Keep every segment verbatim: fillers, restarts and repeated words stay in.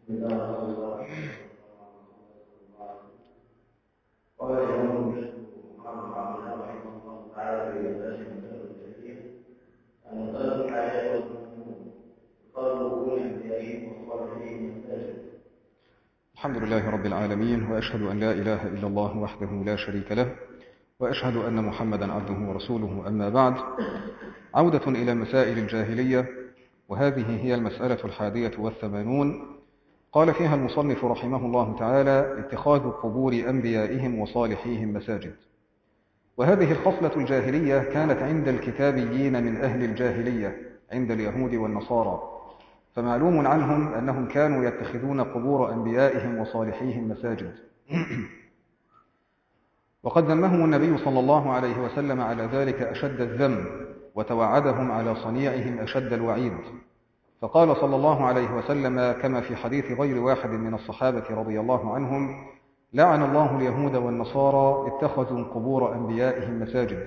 بسم الله الرحمن الرحيم. قال الإمام مسلم محمد بن عبد الله رحمه الله تعالى في دراسة المسألة التاريخية المسألة الحياة قالوا كل أنبيائهم وصالحين مساجد. الحمد لله رب العالمين، وأشهد أن لا إله إلا الله وحده لا شريك له، وأشهد أن محمدا عبده ورسوله. أما بعد، عودة إلى مسائل الجاهلية، وهذه هي المسألة الحادية والثمانون. قال فيها المصنف رحمه الله تعالى: اتخاذ قبور أنبيائهم وصالحيهم مساجد. وهذه الخصلة الجاهلية كانت عند الكتابيين من أهل الجاهلية، عند اليهود والنصارى، فمعلوم عنهم أنهم كانوا يتخذون قبور أنبيائهم وصالحيهم مساجد. وقد ذمهم النبي صلى الله عليه وسلم على ذلك أشد الذم، وتوعدهم على صنيعهم أشد الوعيد. فقال صلى الله عليه وسلم كما في حديث غير واحد من الصحابة رضي الله عنهم: لعن الله اليهود والنصارى اتخذوا قبور أنبيائهم مساجد.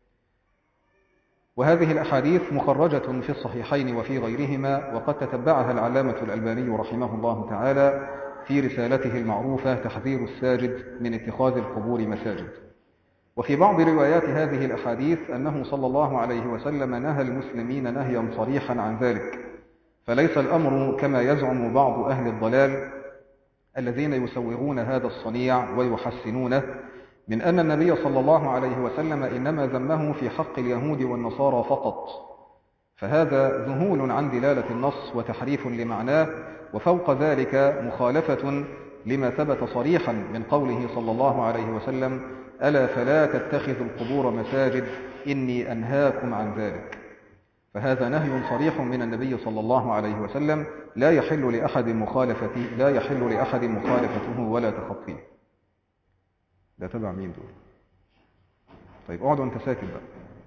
وهذه الأحاديث مخرجة في الصحيحين وفي غيرهما، وقد تتبعها العلامة الألباني رحمه الله تعالى في رسالته المعروفة تحذير الساجد من اتخاذ القبور مساجد. وفي بعض روايات هذه الأحاديث أنه صلى الله عليه وسلم نهى المسلمين نهيا صريحا عن ذلك، فليس الأمر كما يزعم بعض أهل الضلال الذين يسوغون هذا الصنيع ويحسنونه، من أن النبي صلى الله عليه وسلم إنما ذمه في حق اليهود والنصارى فقط، فهذا ذهول عن دلالة النص وتحريف لمعناه، وفوق ذلك مخالفة لما ثبت صريحا من قوله صلى الله عليه وسلم: ألا فلا تتخذوا القبور مساجد إني أنهاكم عن ذلك. فهذا نهي صريح من النبي صلى الله عليه وسلم لا يحل لأحد مخالفته لا يحل لأحد مخالفته ولا تخطيه. ده تبع مين دول؟ طيب اقعد وانت ساكت بقى.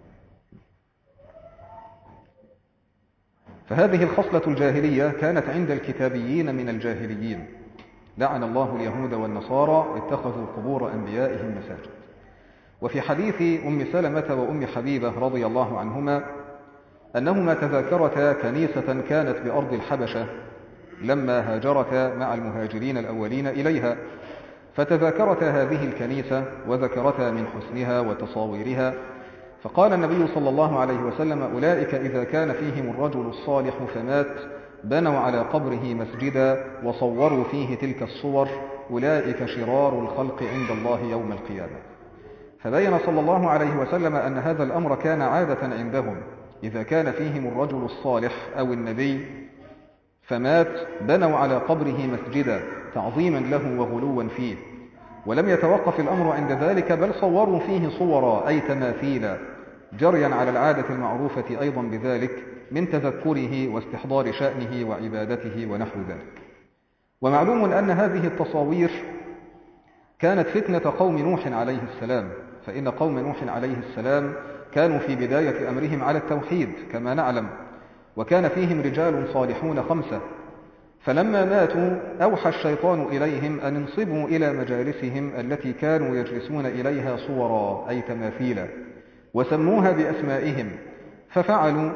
فهذه الخصلة الجاهلية كانت عند الكتابيين من الجاهليين. لعن الله اليهود والنصارى اتخذوا قبور أنبيائهم مساجد. وفي حديث أم سلمة وأم حبيبة رضي الله عنهما أنهما تذاكرتا كنيسة كانت بأرض الحبشة لما هاجرتا مع المهاجرين الأولين إليها، فتذاكرتا هذه الكنيسة وذكرتا من حسنها وتصاويرها، فقال النبي صلى الله عليه وسلم: أولئك إذا كان فيهم الرجل الصالح فمات بنوا على قبره مسجدا وصوروا فيه تلك الصور، أولئك شرار الخلق عند الله يوم القيامة. فبين صلى الله عليه وسلم أن هذا الأمر كان عادة عندهم، إذا كان فيهم الرجل الصالح أو النبي فمات بنوا على قبره مسجدا تعظيما له وغلوا فيه، ولم يتوقف الأمر عند ذلك، بل صوروا فيه صورا أي تماثيلا، جريا على العادة المعروفة أيضا بذلك من تذكره واستحضار شأنه وعبادته ونحو ذلك. ومعلوم أن هذه التصاوير كانت فتنة قوم نوح عليه السلام، فإن قوم نوح عليه السلام كانوا في بداية أمرهم على التوحيد كما نعلم، وكان فيهم رجال صالحون خمسة، فلما ماتوا أوحى الشيطان إليهم أن انصبوا إلى مجالسهم التي كانوا يجلسون إليها صورا أي تماثيلا، وسموها بأسمائهم، ففعلوا.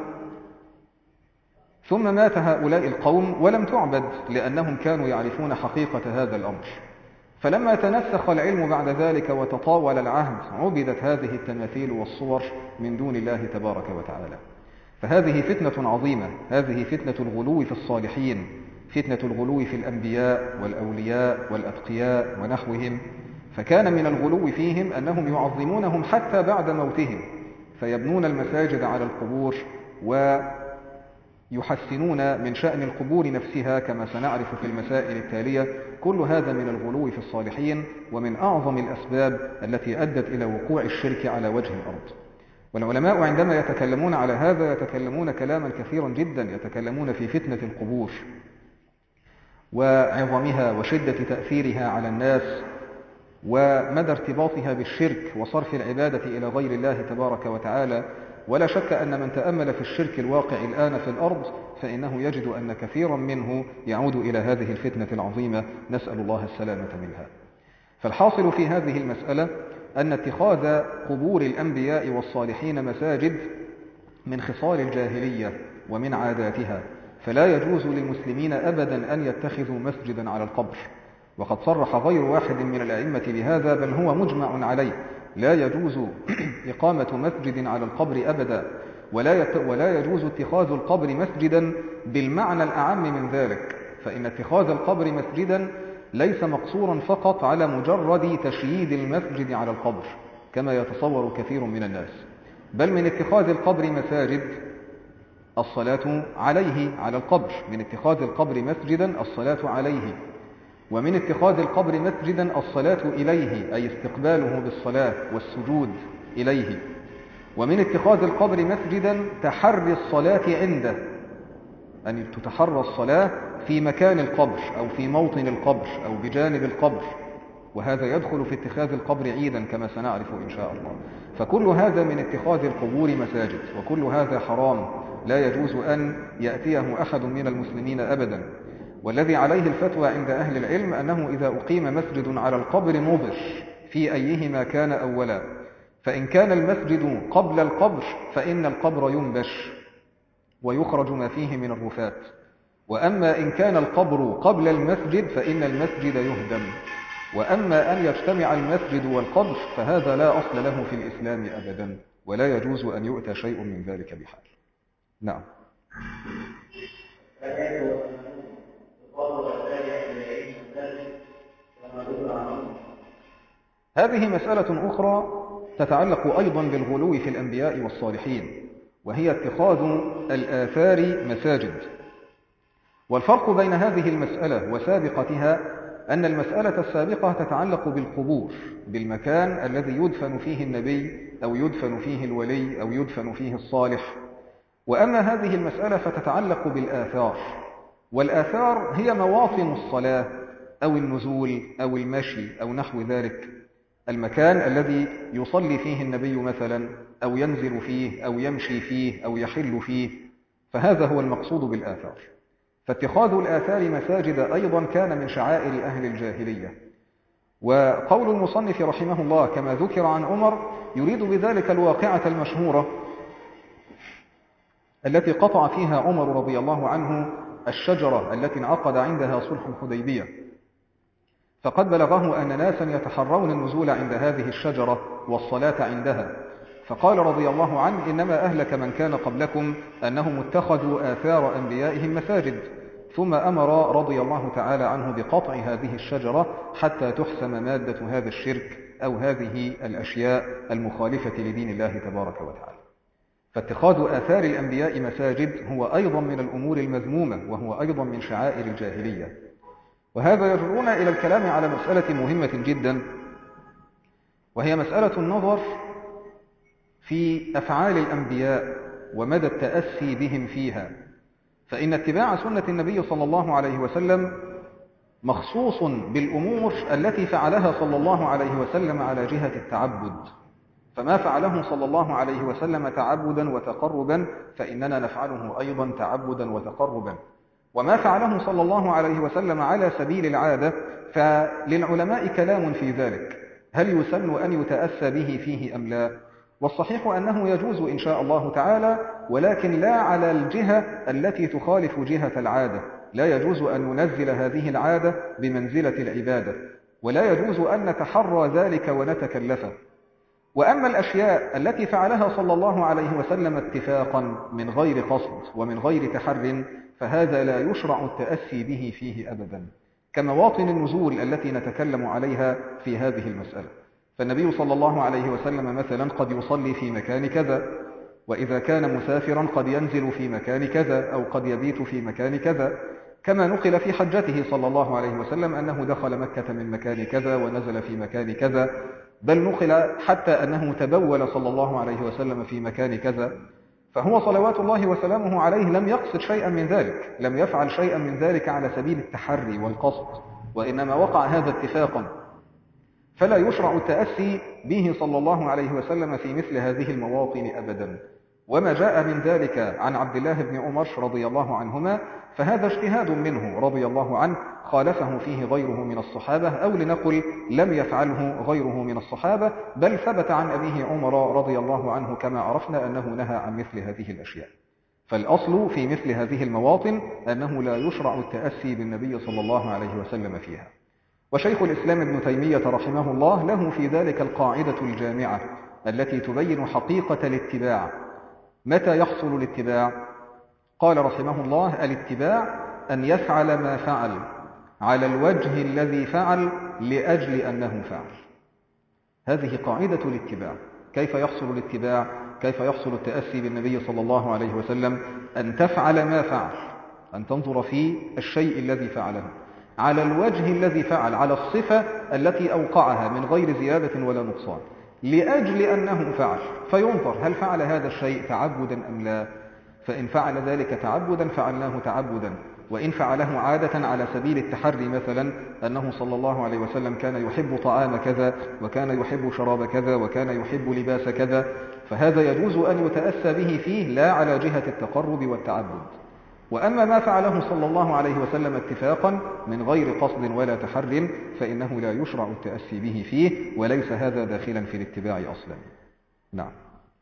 ثم مات هؤلاء القوم ولم تعبد، لأنهم كانوا يعرفون حقيقة هذا الأمر. فلما تنسخ العلم بعد ذلك وتطاول العهد عبدت هذه التماثيل والصور من دون الله تبارك وتعالى. فهذه فتنة عظيمة، هذه فتنة الغلو في الصالحين، فتنة الغلو في الأنبياء والأولياء والأتقياء ونحوهم. فكان من الغلو فيهم أنهم يعظمونهم حتى بعد موتهم، فيبنون المساجد على القبور ويحسنون من شأن القبور نفسها كما سنعرف في المسائل التالية. كل هذا من الغلو في الصالحين، ومن أعظم الأسباب التي أدت إلى وقوع الشرك على وجه الأرض. والعلماء عندما يتكلمون على هذا يتكلمون كلاما كثيرا جدا، يتكلمون في فتنة القبور وعظمها وشدة تأثيرها على الناس ومدى ارتباطها بالشرك وصرف العبادة إلى غير الله تبارك وتعالى. ولا شك أن من تأمل في الشرك الواقع الآن في الأرض فإنه يجد أن كثيرا منه يعود إلى هذه الفتنة العظيمة، نسأل الله السلامة منها. فالحاصل في هذه المسألة أن اتخاذ قبور الأنبياء والصالحين مساجد من خصال الجاهلية ومن عاداتها، فلا يجوز للمسلمين أبدا أن يتخذوا مسجدا على القبر، وقد صرح غير واحد من الأئمة بهذا، بل هو مجمع عليه. لا يجوز إقامة مسجد على القبر أبدا، ولا, يت... ولا يجوز اتخاذ القبر مسجدا بالمعنى الأعم من ذلك، فإن اتخاذ القبر مسجدا ليس مقصورا فقط على مجرد تشييد المسجد على القبر كما يتصور كثير من الناس، بل من اتخاذ القبر مساجد الصلاة عليه على القبر، من اتخاذ القبر مسجدا الصلاة عليه، ومن اتخاذ القبر مسجدا الصلاة إليه أي استقباله بالصلاة والسجود إليه، ومن اتخاذ القبر مسجدا تحري الصلاة عنده، أن تتحرى الصلاة في مكان القبر أو في موطن القبر أو بجانب القبر، وهذا يدخل في اتخاذ القبر عيدا كما سنعرف إن شاء الله. فكل هذا من اتخاذ القبور مساجد، وكل هذا حرام لا يجوز أن يأتيه أحد من المسلمين أبدا. والذي عليه الفتوى عند أهل العلم أنه إذا أقيم مسجد على القبر نظر في أيهما كان أولا، فإن كان المسجد قبل القبر فإن القبر ينبش ويخرج ما فيه من الرفات، وأما إن كان القبر قبل المسجد فإن المسجد يهدم، وأما أن يجتمع المسجد والقبر فهذا لا أصل له في الإسلام أبدا، ولا يجوز أن يؤتى شيء من ذلك بحال. نعم. هذه مسألة أخرى تتعلق أيضا بالغلو في الأنبياء والصالحين، وهي اتخاذ الآثار مساجد. والفرق بين هذه المسألة وسابقتها أن المسألة السابقة تتعلق بالقبور، بالمكان الذي يدفن فيه النبي أو يدفن فيه الولي أو يدفن فيه الصالح، وأما هذه المسألة فتتعلق بالآثار، والآثار هي مواطن الصلاة أو النزول أو المشي أو نحو ذلك، المكان الذي يصلي فيه النبي مثلا أو ينزل فيه أو يمشي فيه أو يحل فيه، فهذا هو المقصود بالآثار. فاتخاذ الآثار مساجد أيضا كان من شعائر أهل الجاهلية، وقول المصنف رحمه الله كما ذكر عن عمر يريد بذلك الواقعة المشهورة التي قطع فيها عمر رضي الله عنه الشجرة التي انعقد عندها صلح الحديبية، فقد بلغه أن ناسا يتحرون النزول عند هذه الشجرة والصلاة عندها، فقال رضي الله عنه إنما أهلك من كان قبلكم أنهم اتخذوا آثار أنبيائهم مساجد، ثم أمر رضي الله تعالى عنه بقطع هذه الشجرة حتى تحسم مادة هذا الشرك أو هذه الأشياء المخالفة لدين الله تبارك وتعالى. فاتخاذ آثار الأنبياء مساجد هو أيضا من الأمور المذمومة، وهو أيضا من شعائر الجاهلية. وهذا يجرنا إلى الكلام على مسألة مهمة جدا، وهي مسألة النظر في أفعال الأنبياء ومدى التأسي بهم فيها، فإن اتباع سنة النبي صلى الله عليه وسلم مخصوص بالأمور التي فعلها صلى الله عليه وسلم على جهة التعبد، فما فعله صلى الله عليه وسلم تعبدا وتقربا فإننا نفعله أيضا تعبدا وتقربا، وما فعله صلى الله عليه وسلم على سبيل العادة فللعلماء كلام في ذلك، هل يسن أن يتأسى به فيه أم لا؟ والصحيح أنه يجوز إن شاء الله تعالى، ولكن لا على الجهة التي تخالف جهة العادة، لا يجوز أن ننزل هذه العادة بمنزلة العبادة، ولا يجوز أن نتحرى ذلك ونتكلفه. وأما الأشياء التي فعلها صلى الله عليه وسلم اتفاقا من غير قصد ومن غير تحر فهذا لا يشرع التأسي به فيه أبدا، كمواطن النزول التي نتكلم عليها في هذه المسألة. فالنبي صلى الله عليه وسلم مثلا قد يصلي في مكان كذا، وإذا كان مسافرا قد ينزل في مكان كذا أو قد يبيت في مكان كذا، كما نقل في حجته صلى الله عليه وسلم أنه دخل مكة من مكان كذا ونزل في مكان كذا، بل نقل حتى أنه تبول صلى الله عليه وسلم في مكان كذا. فهو صلوات الله وسلامه عليه لم يقصد شيئا من ذلك، لم يفعل شيئا من ذلك على سبيل التحري والقصد، وإنما وقع هذا اتفاقا، فلا يشرع التأسي به صلى الله عليه وسلم في مثل هذه المواطن أبدا. وما جاء من ذلك عن عبد الله بن عمر رضي الله عنهما فهذا اجتهاد منه رضي الله عنه، خالفه فيه غيره من الصحابة، أو لنقل لم يفعله غيره من الصحابة، بل ثبت عن أبيه عمر رضي الله عنه كما عرفنا أنه نهى عن مثل هذه الأشياء. فالأصل في مثل هذه المواطن أنه لا يشرع التأسي بالنبي صلى الله عليه وسلم فيها. وشيخ الإسلام ابن تيمية رحمه الله له في ذلك القاعدة الجامعة التي تبين حقيقة الاتباع. متى يحصل الاتباع؟ قال رحمه الله: الاتباع أن يفعل ما فعل على الوجه الذي فعل لأجل أنه فعل. هذه قاعدة الاتباع. كيف يحصل الاتباع؟ كيف يحصل التأسي بالنبي صلى الله عليه وسلم؟ أن تفعل ما فعل، أن تنظر في الشيء الذي فعله على الوجه الذي فعل، على الصفة التي أوقعها من غير زيادة ولا نقصان، لأجل أنه فعل، فينظر هل فعل هذا الشيء تعبدا أم لا. فإن فعل ذلك تعبدا فعلناه تعبدا، وإن فعله عادة على سبيل التحري، مثلا أنه صلى الله عليه وسلم كان يحب طعام كذا وكان يحب شراب كذا وكان يحب لباس كذا، فهذا يجوز أن يتأسى به فيه لا على جهة التقرب والتعبد. وأما ما فعله صلى الله عليه وسلم اتفاقا من غير قصد ولا تحر فإنه لا يشرع التأسي به فيه، وليس هذا داخلا في الاتباع أصلا. نعم.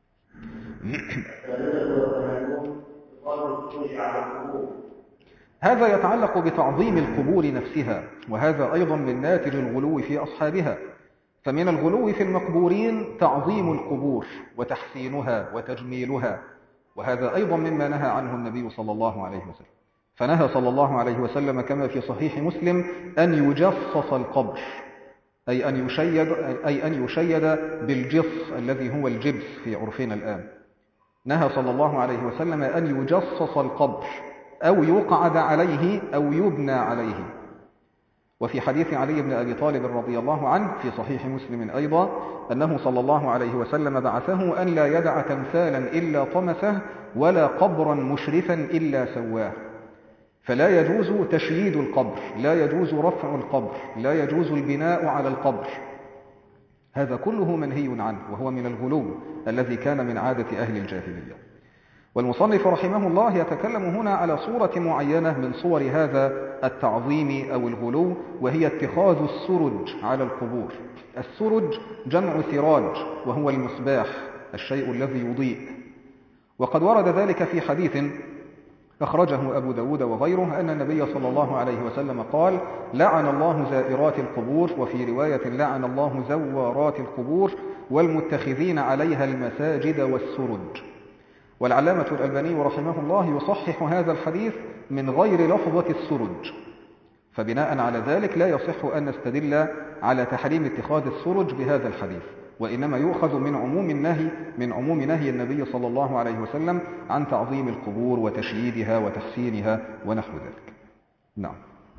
هذا يتعلق بتعظيم القبور نفسها، وهذا أيضا من ناتج الغلو في أصحابها. فمن الغلو في المقبورين تعظيم القبور وتحسينها وتجميلها، وهذا أيضا مما نهى عنه النبي صلى الله عليه وسلم. فنهى صلى الله عليه وسلم كما في صحيح مسلم أن يجصص القبر، أي أن يشيد, أي أن يشيد بالجص الذي هو الجبس في عرفنا الآن. نهى صلى الله عليه وسلم أن يجصص القبر أو يقعد عليه أو يبنى عليه. وفي حديث علي بن أبي طالب رضي الله عنه في صحيح مسلم أيضا أنه صلى الله عليه وسلم بعثه أن لا يدع تمثالا إلا طمسه ولا قبرا مشرفا إلا سواه. فلا يجوز تشييد القبر، لا يجوز رفع القبر، لا يجوز البناء على القبر. هذا كله منهي عنه، وهو من الغلو الذي كان من عادة أهل الجاهلية. والمصنف رحمه الله يتكلم هنا على صورة معينة من صور هذا التعظيم أو الغلو، وهي اتخاذ السرج على القبور. السرج جمع سراج، وهو المصباح، الشيء الذي يضيء. وقد ورد ذلك في حديث أخرجه أبو داود وغيره أن النبي صلى الله عليه وسلم قال: لعن الله زائرات القبور، وفي رواية لعن الله زوارات القبور والمتخذين عليها المساجد والسرج. والعلامة الألباني رحمه الله يصحح هذا الحديث من غير لفظة السرج، فبناء على ذلك لا يصح أن نستدل على تحريم اتخاذ السرج بهذا الحديث، وإنما يؤخذ من عموم النهي من عموم نهي النبي صلى الله عليه وسلم عن تعظيم القبور وتشييدها وتحسينها ونحو ذلك. نعم.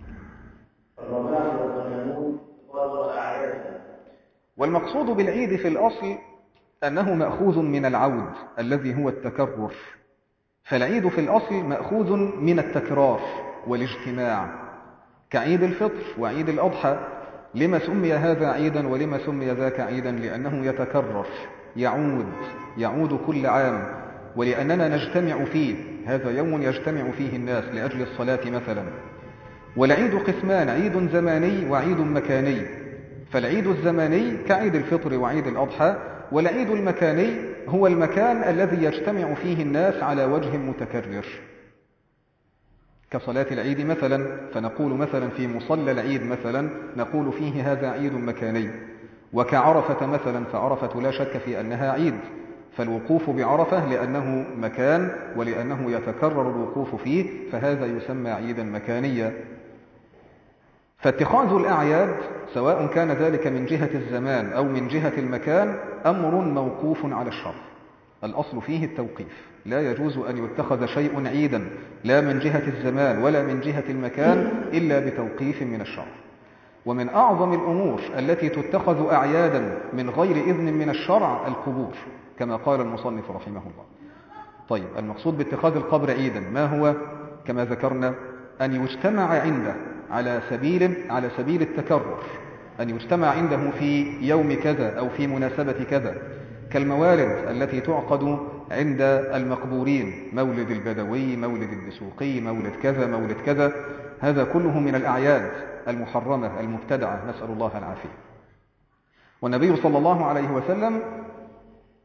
والمقصود بالعيد في الأصل أنه مأخوذ من العود الذي هو التكرر. فالعيد في الأصل مأخوذ من التكرار والاجتماع، كعيد الفطر وعيد الأضحى. لما سمي هذا عيدا ولما سمي ذاك عيدا؟ لأنه يتكرر، يعود يعود كل عام، ولأننا نجتمع فيه. هذا يوم يجتمع فيه الناس لأجل الصلاة مثلا. والعيد قسمان: عيد زماني وعيد مكاني. فالعيد الزماني كعيد الفطر وعيد الأضحى، والعيد المكاني هو المكان الذي يجتمع فيه الناس على وجه متكرر، كصلاة العيد مثلا. فنقول مثلا في مصلى العيد مثلا نقول فيه هذا عيد مكاني. وكعرفة مثلا، فعرفة لا شك في أنها عيد، فالوقوف بعرفة لأنه مكان ولأنه يتكرر الوقوف فيه، فهذا يسمى عيدا مكانيا. فاتخاذ الأعياد سواء كان ذلك من جهة الزمان أو من جهة المكان أمر موقوف على الشرع. الأصل فيه التوقيف، لا يجوز أن يتخذ شيء عيدا لا من جهة الزمان ولا من جهة المكان إلا بتوقيف من الشرع. ومن أعظم الأمور التي تتخذ أعيادا من غير إذن من الشرع القبور، كما قال المصنف رحمه الله. طيب، المقصود باتخاذ القبر عيدا ما هو؟ كما ذكرنا أن يجتمع عنده على سبيل على سبيل التكرر، أن يجتمع عنده في يوم كذا أو في مناسبة كذا، كالموالد التي تعقد عند المقبورين، مولد البدوي، مولد الدسوقي، مولد كذا مولد كذا. هذا كله من الأعياد المحرمة المبتدعة، نسأل الله العافية. والنبي صلى الله عليه وسلم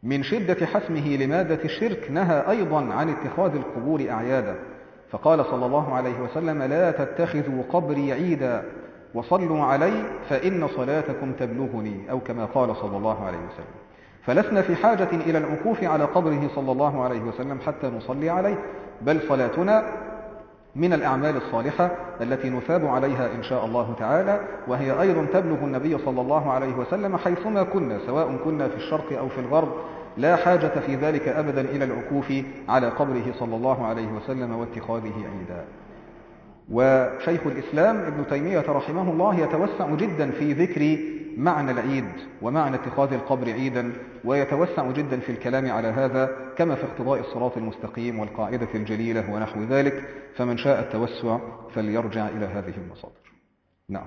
من شدة حسمه لمادة الشرك نهى أيضا عن اتخاذ القبور أعيادا، فقال صلى الله عليه وسلم: لا تتخذوا قبري عيدا وصلوا علي فإن صلاتكم تبلغني، أو كما قال صلى الله عليه وسلم. فلسنا في حاجة إلى العكوف على قبره صلى الله عليه وسلم حتى نصلي عليه، بل صلاتنا من الأعمال الصالحة التي نثاب عليها إن شاء الله تعالى، وهي أيضا تبلغ النبي صلى الله عليه وسلم حيثما كنا، سواء كنا في الشرق أو في الغرب. لا حاجة في ذلك أبدا إلى العكوف على قبره صلى الله عليه وسلم واتخاذه عيدا. وشيخ الإسلام ابن تيمية رحمه الله يتوسع جدا في ذكر معنى العيد ومعنى اتخاذ القبر عيدا، ويتوسع جدا في الكلام على هذا، كما في اقتضاء الصراط المستقيم والقاعدة الجليلة ونحو ذلك. فمن شاء التوسع فليرجع إلى هذه المصادر. نعم.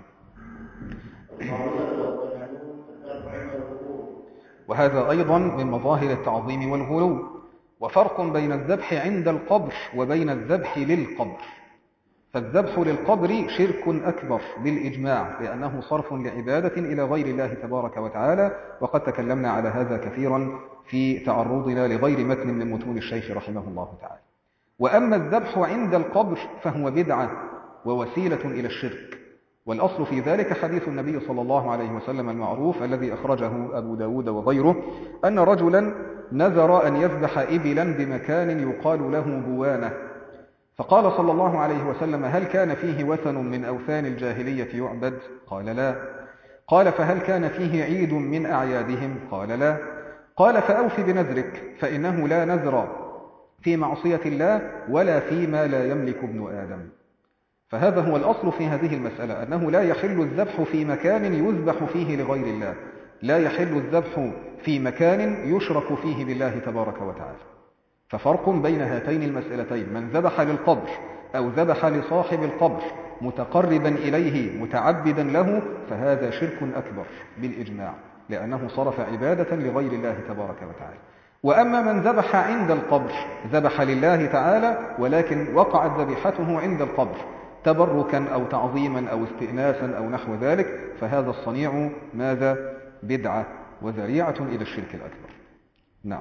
وهذا أيضا من مظاهر التعظيم والغلو. وفرق بين الذبح عند القبر وبين الذبح للقبر. فالذبح للقبر شرك أكبر بالإجماع، لأنه صرف لعبادة إلى غير الله تبارك وتعالى، وقد تكلمنا على هذا كثيرا في تعرضنا لغير متن من متون الشيخ رحمه الله تعالى. وأما الذبح عند القبر فهو بدعة ووسيلة إلى الشرك، والأصل في ذلك حديث النبي صلى الله عليه وسلم المعروف الذي أخرجه أبو داود وغيره، أن رجلا نذر أن يذبح إبلا بمكان يقال له بوانة، فقال صلى الله عليه وسلم: هل كان فيه وثن من أوثان الجاهلية يعبد؟ قال: لا. قال: فهل كان فيه عيد من أعيادهم؟ قال: لا. قال: فأوف بنذرك، فإنه لا نذر في معصية الله ولا فيما لا يملك ابن آدم. فهذا هو الأصل في هذه المسألة، أنه لا يحل الذبح في مكان يذبح فيه لغير الله، لا يحل الذبح في مكان يشرك فيه بالله تبارك وتعالى. ففرق بين هاتين المسألتين: من ذبح للقبر أو ذبح لصاحب القبر متقربا إليه متعبدا له، فهذا شرك أكبر بالإجماع، لأنه صرف عبادة لغير الله تبارك وتعالى. وأما من ذبح عند القبر، ذبح لله تعالى ولكن وقعت ذبيحته عند القبر تبركا أو تعظيما أو استئناسا أو نحو ذلك، فهذا الصنيع ماذا؟ بدعة وذريعة إلى الشرك الأكبر. نعم.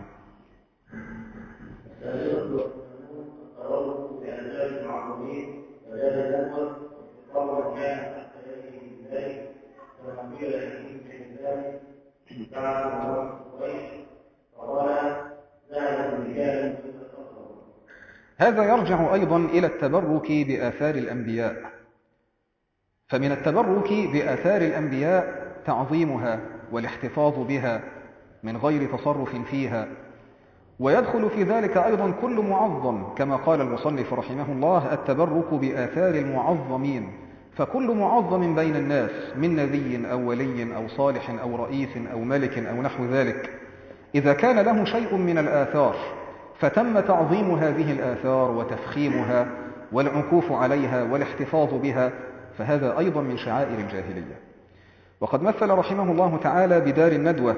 هذا يرجع أيضا إلى التبرك بآثار الأنبياء. فمن التبرك بآثار الأنبياء تعظيمها والاحتفاظ بها من غير تصرف فيها، ويدخل في ذلك أيضا كل معظم، كما قال المصنف رحمه الله: التبرك بآثار المعظمين. فكل معظم بين الناس من نبي أو ولي أو صالح أو رئيس أو ملك أو نحو ذلك، إذا كان له شيء من الآثار فتم تعظيم هذه الآثار وتفخيمها والعكوف عليها والاحتفاظ بها، فهذا أيضا من شعائر الجاهلية. وقد مثل رحمه الله تعالى بدار الندوة،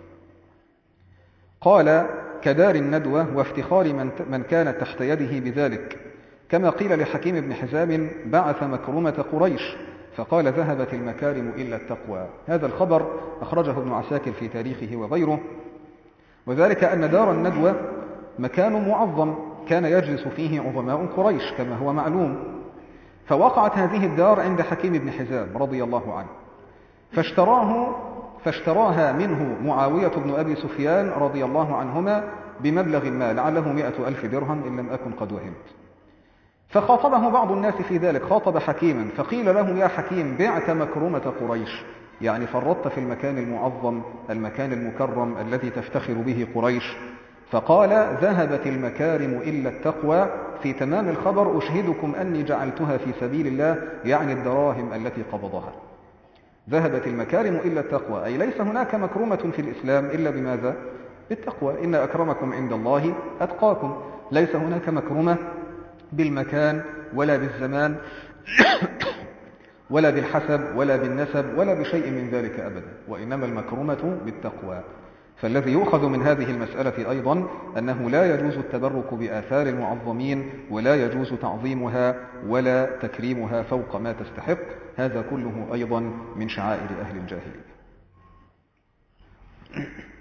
قال: كدار الندوة وافتخار من كانت تحت يده بذلك، كما قيل لحكيم بن حزام: بعث مكرمة قريش فقال: ذهبت المكارم إلا التقوى. هذا الخبر أخرجه ابن عساكر في تاريخه وغيره. وذلك أن دار الندوة مكان معظم كان يجلس فيه عظماء قريش كما هو معلوم، فوقعت هذه الدار عند حكيم بن حزام رضي الله عنه، فاشتراه فاشتراها منه معاوية بن أبي سفيان رضي الله عنهما بمبلغ ما لعله مئة ألف درهم إن لم أكن قد وهمت. فخاطبه بعض الناس في ذلك، خاطب حكيما فقيل له: يا حكيم، بعت مكرمة قريش، يعني فرطت في المكان المعظم المكان المكرم الذي تفتخر به قريش. فقال: ذهبت المكارم إلا التقوى، في تمام الخبر: أشهدكم أني جعلتها في سبيل الله، يعني الدراهم التي قبضها. ذهبت المكارم إلا التقوى، أي ليس هناك مكرمة في الإسلام إلا بماذا؟ بالتقوى. إن أكرمكم عند الله أتقاكم. ليس هناك مكرمة بالمكان ولا بالزمان ولا بالحسب ولا بالنسب ولا بشيء من ذلك أبدا، وإنما المكرمة بالتقوى. فالذي يؤخذ من هذه المسألة أيضا أنه لا يجوز التبرك بآثار المعظمين، ولا يجوز تعظيمها ولا تكريمها فوق ما تستحق. هذا كله أيضا من شعائر أهل الجاهلية.